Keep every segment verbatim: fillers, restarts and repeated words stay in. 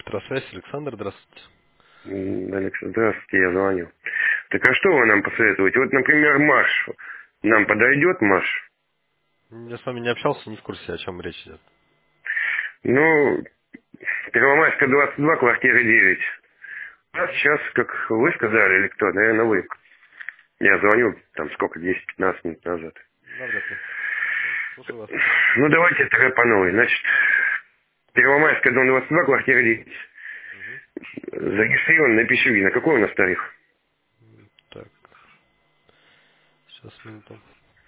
Электросвязь, Александр, здравствуйте. М, Алекс, здравствуйте, я звоню. Так а что вы нам посоветуете? Вот, например, Маш. Нам подойдет Маш? Я с вами не общался, не в курсе, о чем речь идет. Ну, Первомайская, двадцать два, квартира девять. У нас Мгм. сейчас, как вы сказали, или кто, наверное, вы. Я звоню, там, сколько, десять-пятнадцать минут назад. Навряд ли. Слушаю вас. Ну, давайте тогда по новой. Значит, Первомайская, дом двадцать два, квартира девять. Мгм. Зарегистрирован на Пищевина. Какой у нас тариф? Так, сейчас, минуту.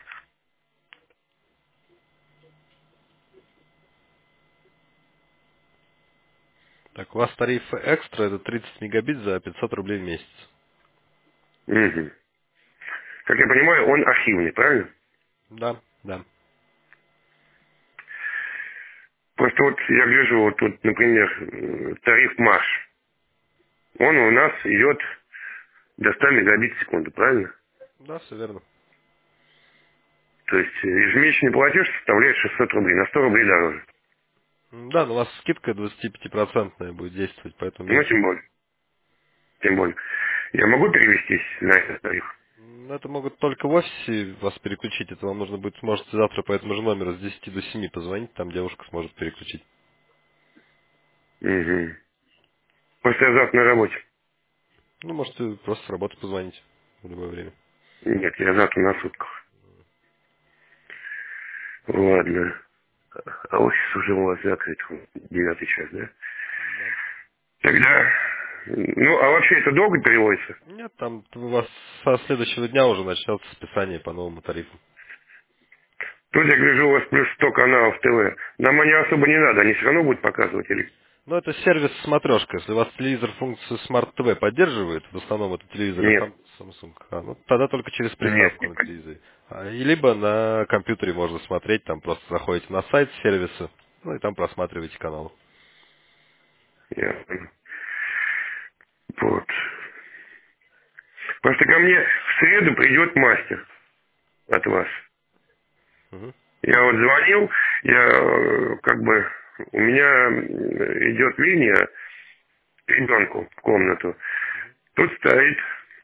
Так, у вас тариф экстра, это тридцать мегабит за пятьсот рублей в месяц. Угу. Как я понимаю, он архивный, правильно? Да, да. Просто вот я гляжу, вот тут, например, м, тариф Маш. Он у нас идет до ста мегабит в секунду, правильно? Да, все верно. То есть э, ежемесячный платеж составляет шестьсот рублей, на сто рублей дороже. М, Да, но у вас скидка двадцатипятипроцентная будет действовать, поэтому Ну, меньше тем будет. более, тем более. Я могу перевестись на этот тариф? М, Это могут только в офисе вас переключить. Это вам нужно будет, сможете завтра по этому же номеру с десяти до семи позвонить, там девушка сможет переключить. Угу. Просто я завтра на работе. Ну, можете просто с работы позвонить в любое время. Нет, я завтра на сутках. Ладно. А офис уже у вас закрыт, девятый час, да? Да. Тогда, ну, а вообще это долго переводится? Нет, там у вас со следующего дня уже начнется списание по новому тарифу. Тут я гляжу, у вас плюс сто каналов ТВ. Нам они особо не надо, они все равно будут показывать или... Но это сервис смотрешка. Если у вас телевизор функцию Smart ти ви поддерживает, в основном это телевизор Нет, Sam- Samsung, а, ну, тогда только через нет, приставку не на телевизоре. А, и либо на компьютере можно смотреть, там просто заходите на сайт сервиса, ну и там просматриваете канал. понятно. Вот. Просто ко мне в среду придет мастер от вас. Мгм. Я вот звонил, я э, как бы, у меня м, идет линия к ребенку в комнату. Тут стоит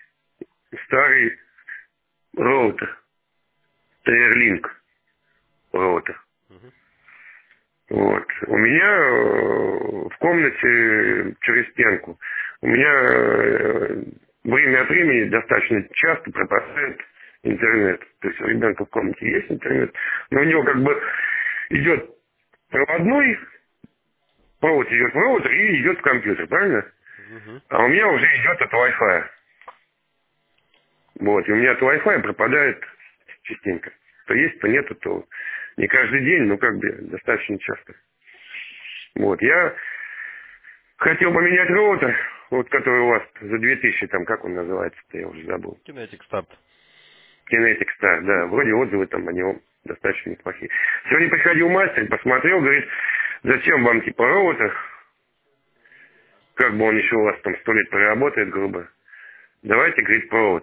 старый роутер, Тейрлинк роутер. Мгм. Вот. У меня э, в комнате через стенку. У меня э, время от времени достаточно часто пропадает интернет. То есть у ребенка в комнате есть интернет, но у него как бы идет проводной, провод идет в роутер и идет в компьютер, правильно? Мгм. А у меня уже идет от Wi-Fi. Вот. И у меня от Wi-Fi пропадает частенько. То есть, то нету, то не каждый день, но как бы достаточно часто. Вот. Я хотел поменять роутер, вот который у вас за две тысячи, там, как он называется-то, я уже забыл. Kinetic Start. Kinetic Star, да, вроде отзывы там о нем достаточно неплохие. Сегодня приходил мастер, посмотрел, говорит, зачем вам типа роутер, как бы он еще у вас там сто лет проработает, грубо. Давайте, говорит, провод.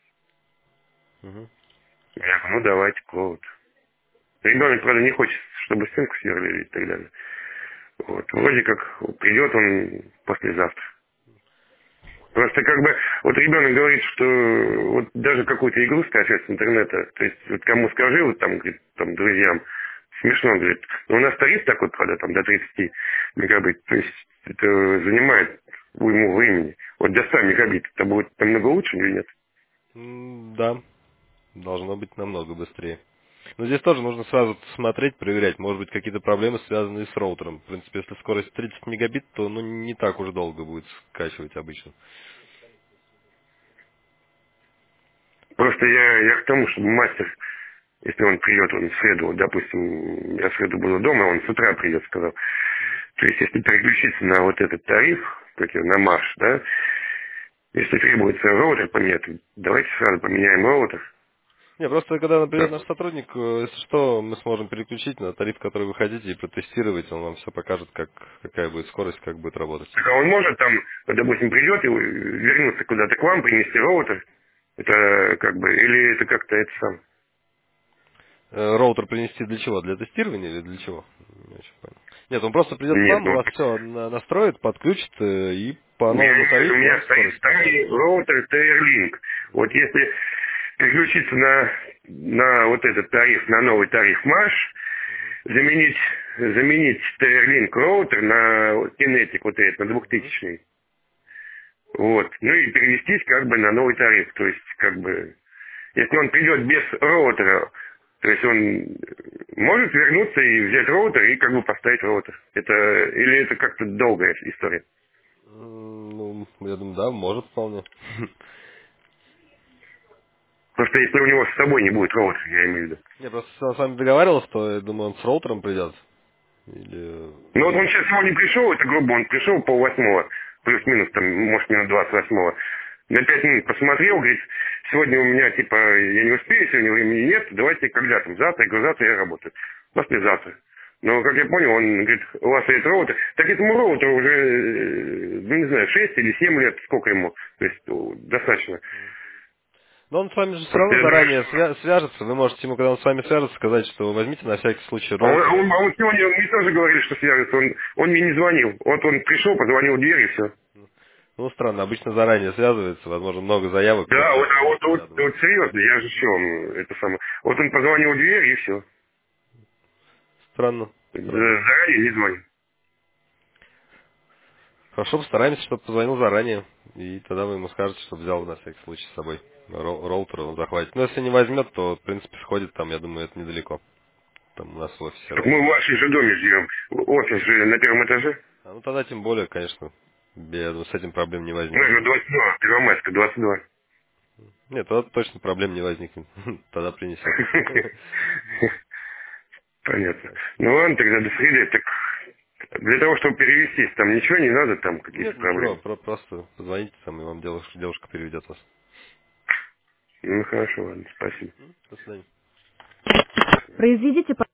Мгм. Я говорю, ну давайте провод. Ребенок, правда, не хочет, чтобы стенку сверлили и так далее. Вот. Вроде как придет он послезавтра. Просто как бы, вот ребенок говорит, что вот даже какую-то игру скачать с интернета, то есть вот кому скажи, вот там, говорит, там, друзьям, смешно, говорит, но у нас тариф такой, правда, там, до тридцати мегабит, то есть это занимает уйму времени. Вот до ста мегабит, это будет намного лучше или нет? М, Да, должно быть намного быстрее. Но здесь тоже нужно сразу смотреть, проверять. Может быть, какие-то проблемы, связанные с роутером. В принципе, если скорость тридцать мегабит, то ну, не так уж долго будет скачивать обычно. Просто я, я к тому, чтобы мастер, если он придет, он в среду, вот, допустим, я в среду буду дома, он с утра придет, сказал. То есть, если переключиться на вот этот тариф, как его, на марш, да, если требуется роутер поменять, давайте сразу поменяем роутер. Не, просто когда, например, Как наш бы. сотрудник, э, если что, мы сможем переключить на тариф, который вы хотите, и протестировать, он вам все покажет, как, какая будет скорость, как будет работать. Так а он может там, вот, допустим, придет и вернуться куда-то к вам, принести роутер, это как бы, или это как-то это сам. Э, Роутер принести для чего? Для тестирования или для чего? Не очень понял. Нет, он просто придет к Нет, вам, у ну, вас все настроит, подключит э, и по я новому имею в виду, у тарифу меня вам стоит скорость поставит. старый роутер Starlink. Вот если переключиться на, на вот этот тариф, на новый тариф Маш, заменить, заменить Starlink роутер на Kinetic вот этот, на Мгм. двухтысячный. Вот. Ну и перевестись как бы на новый тариф. То есть, как бы, если он придет без роутера, то есть он может вернуться и взять роутер и как бы поставить роутер. Это, или это как-то долгая история. М, Ну, я думаю, да, может вполне. Потому что если у него с собой не будет роутера, я имею в виду. Я просто с вами договаривался, то я думаю, он с роутером придет. Или... Ну вот он сейчас сегодня пришел, это грубо, он пришел пол восьмого, плюс-минус, там, может, минут двадцать восьмого. На пять минут посмотрел, говорит, сегодня у меня, типа, я не успею, сегодня времени нет, давайте когда там, завтра, я говорю, завтра я работаю. Послезавтра. Но, как я понял, он говорит, у вас есть роутер. Так этому роутеру уже, э, ну, не знаю, шесть или семь лет, сколько ему, то есть, ну, достаточно. Но он с вами же все Просто равно я знаю, заранее что... свя- свяжется. Вы можете ему, когда он с вами свяжется, сказать, что возьмите на всякий случай А он, а роутер. он- а он сегодня, мне тоже говорили, что свяжется, он, он мне не звонил. Вот он пришел, позвонил в дверь и все. Ну, странно, обычно заранее связывается, возможно, много заявок, Да, просто вот, а не вот, вот, подглядывает. вот серьезно, я же что, ну, это самое. Вот он позвонил в дверь и все. Странно, странно. Заранее не звонит. Хорошо, постараемся, чтобы позвонил заранее, и тогда вы ему скажете, чтобы взял на всякий случай с собой Ро- роутер, он захватит. Но если не возьмет, то, в принципе, сходит там, я думаю, это недалеко. Там у нас в офисе Так мы роутер. в вашем же доме живем. Офис же на первом этаже. А, ну, тогда тем более, конечно, я думаю, с этим проблем не Ну, возникнет. это двадцать два, Первомайска, двадцать два. Нет, тогда точно проблем не возникнет. Тогда принесет. Понятно. Ну ладно, тогда до среды. Так для того, чтобы перевестись, там ничего не надо, там какие-то Нет, ничего, проблемы. про- просто позвоните там, и вам девушка, девушка переведет вас. Ну хорошо, ладно, спасибо. М, До свидания. Произведите